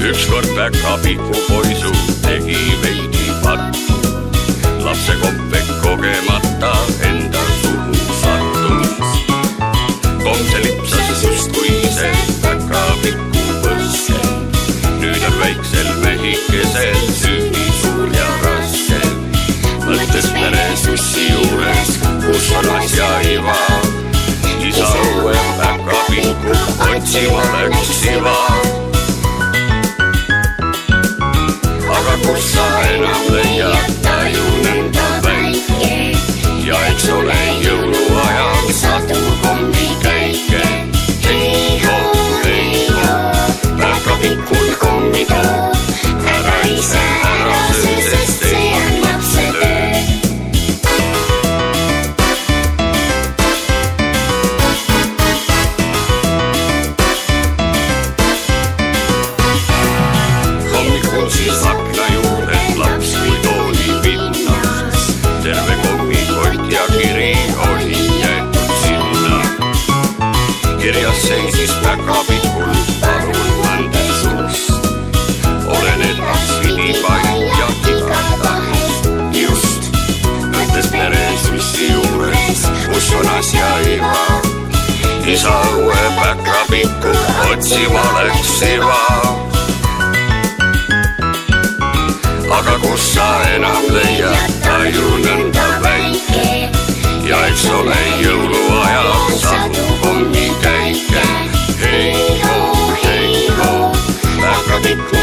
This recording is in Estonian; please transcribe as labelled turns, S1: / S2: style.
S1: Ükskord päkapiku poisu tegi veidi pattu. Lapse kompek kogemata enda suhu sattus. Komse lipsas justkui see päkapiku põske. Nüüd on väiksel mehikesel süüdi suur ja raske. Mõttes pere sussi juures, kus on asja iva. Isa uue päkapiku otsima läks iva. Aga kus sa enam leiad, ta ju nõnda väike. Ja eks ole jõuluajal sadu kommikäike. Hei-ho, päkapikul kommi too. Ära ise ära söö, sest see on lapse töö. Hommikul siis akna juured laps kui tooli pinnas. Terve kommikott ja kiri oli jäetud sinna. Kirjas seisis päkapikul palun ande sust. Olen edaspidi pai ja igatahest. Just, mõttes pere sussi juures, kus on asja iva. Isa uue päkapiku otsima läks iva. Aga kus sa enam leiad, ta ju nõnda väike. Ja eks ole jõuluajal sadu kommikäike. Hei-ho, päkapikku